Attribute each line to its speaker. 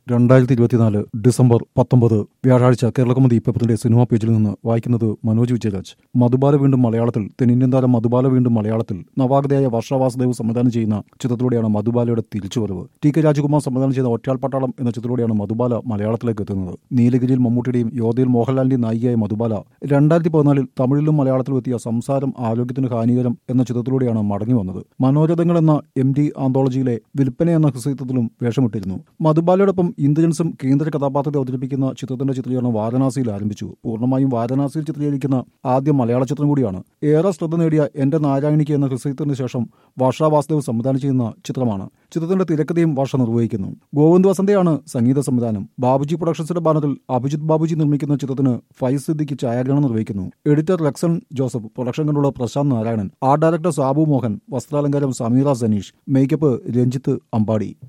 Speaker 1: 2024 December 19 വ്യാഴാഴ്ച കേരളകൗമുദി പേപ്പറിന്റെ cinema പേജിൽ നിന്ന് വായിക്കുന്നത് മനോജ് വിജയരാജ്. മധുബാല വീണ്ടും മലയാളത്തിൽ. തെന്നിന്ത്യൻ താരം മധുബാല വീണ്ടും മലയാളത്തിൽ. നവാഗതയായ വർഷ വാസുദേവ് സംവിധാനം ചെയ്യുന്ന ചിത്രത്തിലൂടെയാണ് മധുബാലയുടെ തിരിച്ചുവരവ്. ടി കെ രാജകുമാർ സംവിധാനം ചെയ്ത ഒറ്റയാൾ പട്ടാളം എന്ന ചിത്രത്തിലൂടെയാണ് മധുബാല മലയാളത്തിലേക്ക് എത്തുന്നത്. നീലഗിരിയിൽ മമ്മൂട്ടിയുടെയും യോധയിൽ മോഹൻലാലിന്റെയും നായികയായ മധുബാല 2014 തമിഴിലും മലയാളത്തിലും എത്തിയ സംസാരം ആരോഗ്യത്തിന് ഹാനികരം എന്ന ചിത്രത്തിലൂടെയാണ് മടങ്ങി വന്നത്. മനോരഥങ്ങൾ എന്ന MD ആന്തോളജിയിലെ വിൽപ്പന എന്ന ഹൃസ്യത്തിലും വേഷമിട്ടിരുന്നു. മധുബാലയോടൊപ്പം ഇന്ദ്രൻസും കേന്ദ്ര കഥാപാത്രത്തെ അവതരിപ്പിക്കുന്ന ചിത്രത്തിന്റെ ചിത്രീകരണം വാരണാസിയിൽ ആരംഭിച്ചു. പൂർണ്ണമായും വാരണാസിയിൽ ചിത്രീകരിക്കുന്ന ആദ്യ മലയാള ചിത്രം കൂടിയാണ്. ഏറെ ശ്രദ്ധ നേടിയ എന്റെ നാരായണിക്ക് എന്ന ഹൃസ്യത്തിന് ശേഷം വർഷ വാസുദേവ് സംവിധാനം ചെയ്യുന്ന ചിത്രമാണ്. ചിത്രത്തിന്റെ തിരക്കഥയും വർഷ നിർവഹിക്കുന്നു. ഗോവിന്ദ് വസന്തയാണ് സംഗീത സംവിധാനം. ബാബുജി പ്രൊഡക്ഷൻസിന്റെ ബാനറിൽ അഭിജിത് ബാബുജി നിർമ്മിക്കുന്ന ചിത്രത്തിന് ഫൈസ് സിദ്ദിഖ് ഛായാഗ്രഹണം നിർവഹിക്കുന്നു. Editor Luxon Joseph, production controller Prashanth Narayanan, art director Sabu Mohan, വസ്ത്രാലങ്കാരം സമീറ സനീഷ്, മേക്കപ്പ് രഞ്ജിത്ത് അമ്പാടി.